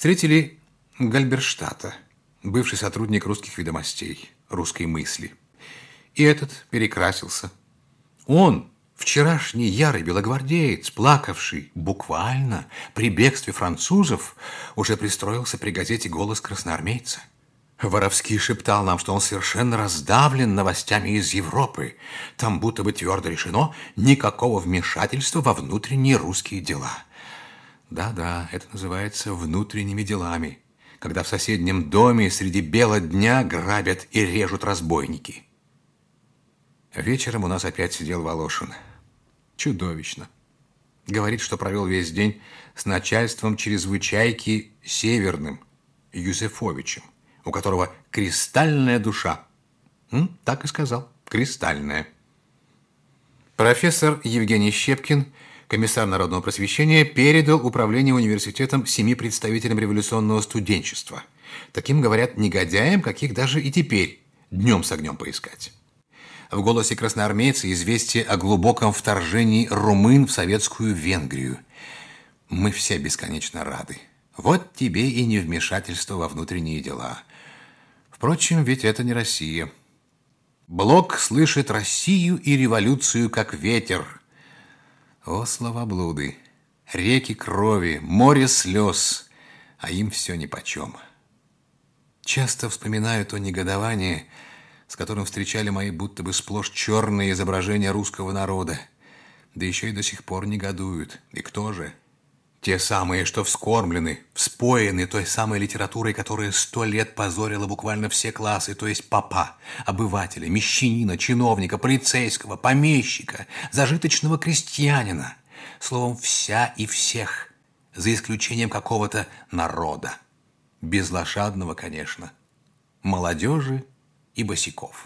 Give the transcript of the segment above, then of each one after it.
Встретили Гальберштадта, бывший сотрудник «Русских ведомостей», «Русской мысли». И этот перекрасился. Он, вчерашний ярый белогвардеец, плакавший буквально при бегстве французов, уже пристроился при газете «Голос красноармейца». Воровский шептал нам, что он совершенно раздавлен новостями из Европы. Там будто бы твердо решено никакого вмешательства во внутренние русские дела. Да-да, это называется внутренними делами, когда в соседнем доме среди бела дня грабят и режут разбойники. Вечером у нас опять сидел Волошин. Чудовищно. Говорит, что провел весь день с начальством чрезвычайки Северным Юзефовичем, у которого кристальная душа. Так и сказал, кристальная. Профессор Евгений Щепкин, комиссар народного просвещения, передал управление университетом 7 представителям революционного студенчества. Таким, говорят, негодяям, каких даже и теперь днем с огнем поискать. В «Голосе красноармейца» известие о глубоком вторжении румын в советскую Венгрию. Мы все бесконечно рады. Вот тебе и не вмешательство во внутренние дела. Впрочем, ведь это не Россия. Блок слышит Россию и революцию как ветер. О, словоблуды! Реки крови, море слез, а им все нипочем. Часто вспоминаю то негодование, с которым встречали мои будто бы сплошь черные изображения русского народа. Да еще и до сих пор негодуют. И кто же? Те самые, что вскормлены, вспоены той самой литературой, которая 100 лет позорила буквально все классы, то есть попа, обывателя, мещанина, чиновника, полицейского, помещика, зажиточного крестьянина. Словом, вся и всех, за исключением какого-то народа. Безлошадного, конечно, молодежи и босиков.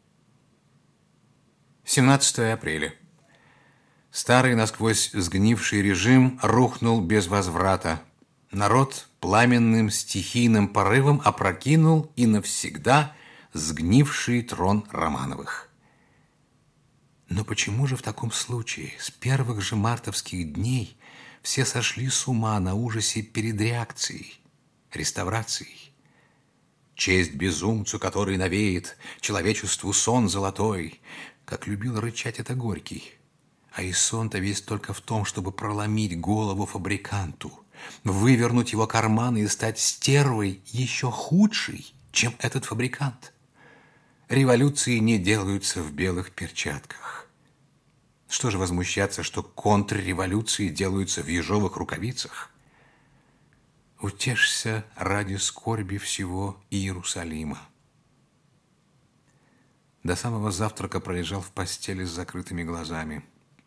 17 апреля. Старый насквозь сгнивший режим рухнул без возврата. Народ пламенным стихийным порывом опрокинул и навсегда сгнивший трон Романовых. Но почему же в таком случае с первых же мартовских дней все сошли с ума на ужасе перед реакцией, реставрацией? Честь безумцу, который навеет человечеству сон золотой, как любил рычать это Горький. А и сон-то весь только в том, чтобы проломить голову фабриканту, вывернуть его карманы и стать стервой еще худшей, чем этот фабрикант. Революции не делаются в белых перчатках. Что же возмущаться, что контрреволюции делаются в ежовых рукавицах? Утешься ради скорби всего Иерусалима. До самого завтрака пролежал в постели с закрытыми глазами.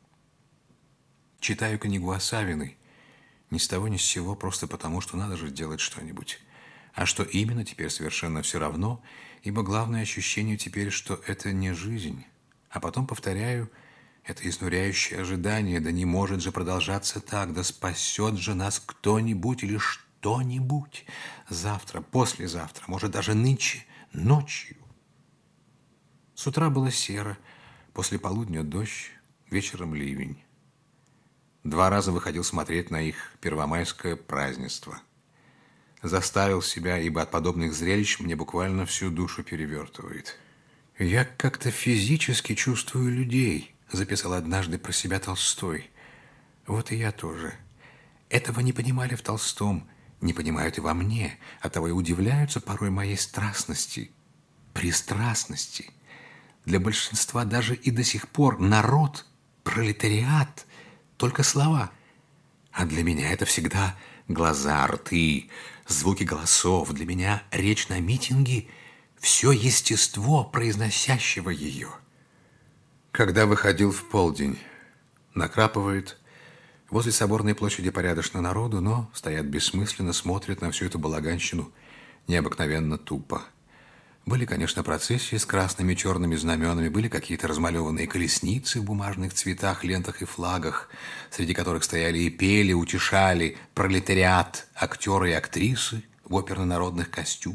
Читаю книгу о Савиной, ни с того ни с сего, просто потому, что надо же делать что-нибудь. А что именно, теперь совершенно все равно, ибо главное ощущение теперь, что это не жизнь. А потом, повторяю, это изнуряющее ожидание, да не может же продолжаться так, да спасет же нас кто-нибудь или что-нибудь завтра, послезавтра, может, даже нынче, ночью. С утра было серо, после полудня дождь, вечером ливень. 2 раза выходил смотреть на их первомайское празднество. Заставил себя, ибо от подобных зрелищ мне буквально всю душу перевертывает. «Я как-то физически чувствую людей», записал однажды про себя Толстой. Вот и я тоже. Этого не понимали в Толстом, не понимают и во мне, оттого и удивляются порой моей страстности, пристрастности. Для большинства даже и до сих пор народ, пролетариат – только слова. А для меня это всегда глаза, рты, звуки голосов. Для меня речь на митинге – все естество произносящего ее. Когда выходил в полдень, накрапывает, возле Соборной площади порядочно народу, но стоят бессмысленно, смотрят на всю эту балаганщину необыкновенно тупо. Были, конечно, процессии с красными и черными знаменами, были какие-то размалеванные колесницы в бумажных цветах, лентах и флагах, среди которых стояли и пели, утешали пролетариат, актеры и актрисы в оперно-народных костюмах.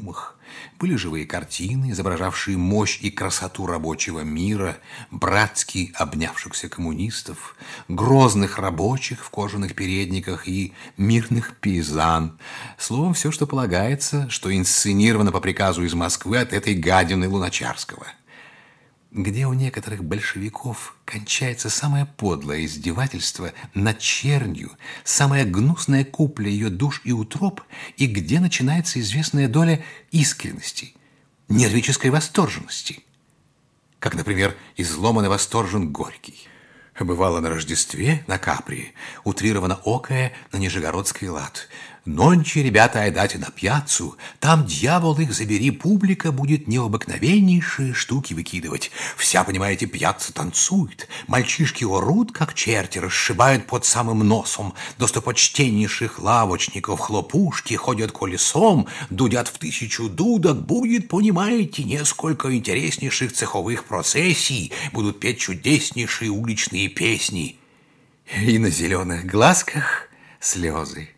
Были живые картины, изображавшие мощь и красоту рабочего мира, братски обнявшихся коммунистов, грозных рабочих в кожаных передниках и мирных пейзан. Словом, все, что полагается, что инсценировано по приказу из Москвы от этой гадины Луначарского. Где у некоторых большевиков кончается самое подлое издевательство над чернью, самая гнусная купля ее душ и утроб, и где начинается известная доля искренности, нервической восторженности. Как, например, изломан и восторжен Горький. Бывало на Рождестве на Капри, утрировано окое на нижегородский лад. Нонче, ребята, айдате на пьяцу, там, дьявол их забери, публика будет необыкновеннейшие штуки выкидывать. Вся, понимаете, пьяца танцует, мальчишки орут, как черти, расшибают под самым носом, достопочтеннейших лавочников хлопушки ходят колесом, дудят в 1000 дудок, будет, понимаете, несколько интереснейших цеховых процессий, будут петь чудеснейшие уличные песни. И на зеленых глазках слезы.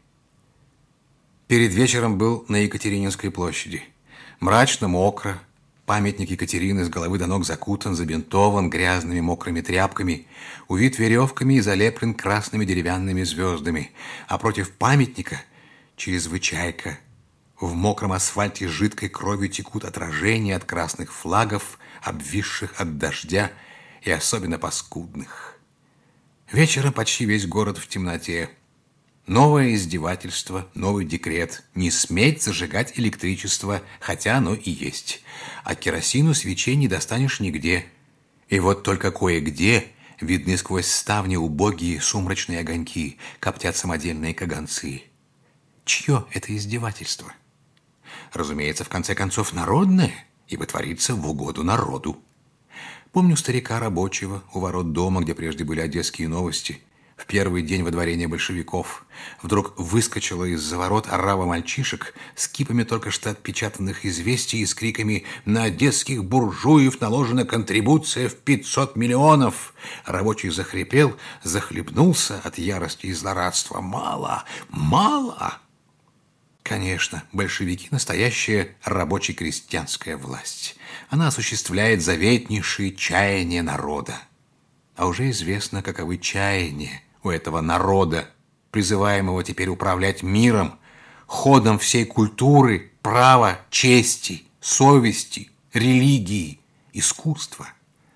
Перед вечером был на Екатерининской площади. Мрачно, мокро. Памятник Екатерины с головы до ног закутан, забинтован грязными мокрыми тряпками, увит веревками и залеплен красными деревянными звездами. А против памятника чрезвычайка. В мокром асфальте жидкой кровью текут отражения от красных флагов, обвисших от дождя и особенно паскудных. Вечером почти весь город в темноте. Новое издевательство, новый декрет. Не сметь зажигать электричество, хотя оно и есть. А керосину свечей не достанешь нигде. И вот только кое-где видны сквозь ставни убогие сумрачные огоньки, коптят самодельные каганцы. Чье это издевательство? Разумеется, в конце концов, народное, ибо творится в угоду народу. Помню старика рабочего у ворот дома, где прежде были одесские новости. В первый день водворения большевиков вдруг выскочила из-за ворот орава мальчишек с кипами только что отпечатанных известий и с криками «На одесских буржуев наложена контрибуция в 500 миллионов!». Рабочий захрипел, захлебнулся от ярости и злорадства. «Мало! Мало!» Конечно, большевики – настоящая рабоче-крестьянская власть. Она осуществляет заветнейшие чаяния народа. А уже известно, каковы чаяния у этого народа, призываемого теперь управлять миром, ходом всей культуры, права, чести, совести, религии, искусства.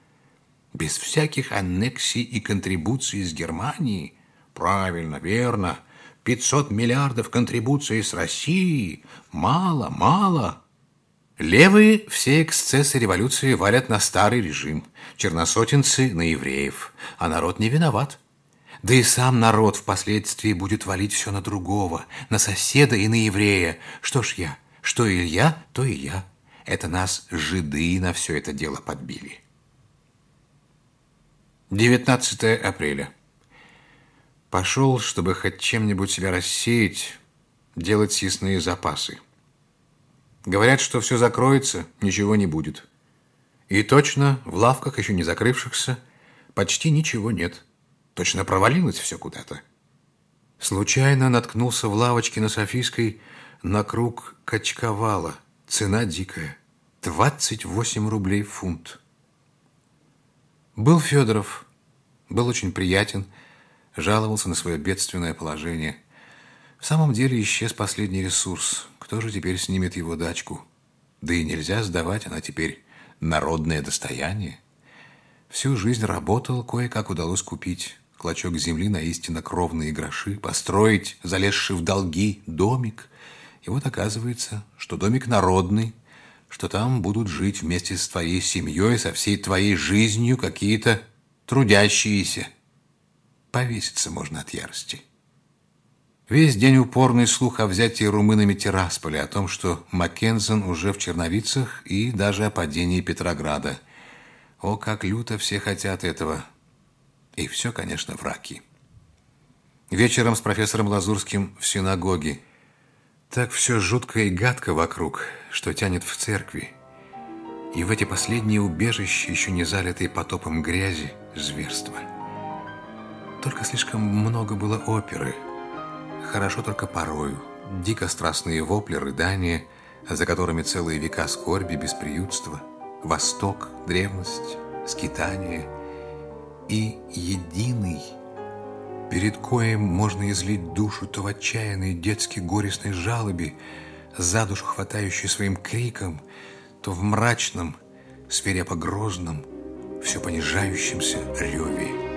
Без всяких аннексий и контрибуций из Германии, правильно, верно, 500 миллиардов контрибуций с России, мало, мало. Левые все эксцессы революции валят на старый режим, черносотенцы на евреев, а народ не виноват. Да и сам народ впоследствии будет валить все на другого, на соседа и на еврея. Что ж я, что Илья, то и я. Это нас жиды на все это дело подбили. 19 апреля. Пошел, чтобы хоть чем-нибудь себя рассеять, делать съестные запасы. Говорят, что все закроется, ничего не будет. И точно, в лавках, еще не закрывшихся, почти ничего нет. Точно провалилось все куда-то. Случайно наткнулся в лавочке на Софийской на круг качковала. Цена дикая. 28 рублей фунт. Был Федоров. Был очень приятен. Жаловался на свое бедственное положение. В самом деле исчез последний ресурс. Кто же теперь снимет его дачку? Да и нельзя сдавать, она теперь народное достояние. Всю жизнь работал, кое-как удалось купить клочок земли на истинно кровные гроши, построить, залезший в долги, домик. И вот оказывается, что домик народный, что там будут жить вместе с твоей семьей, со всей твоей жизнью какие-то трудящиеся. Повеситься можно от ярости. Весь день упорный слух о взятии румынами Тирасполя, о том, что Маккензен уже в Черновицах и даже о падении Петрограда. О, как люто все хотят этого. И все, конечно, враки. Вечером с профессором Лазурским в синагоге. Так все жутко и гадко вокруг, что тянет в церкви. И в эти последние убежища, еще не залитые потопом грязи, зверства. Только слишком много было оперы. Хорошо только порою. Дико страстные вопли, рыдания, за которыми целые века скорби, бесприютства, восток, древность, скитание и единый, перед коем можно излить душу то в отчаянной детски горестной жалобе, за душу хватающей своим криком, то в мрачном, свирепо грозном, все понижающемся реве.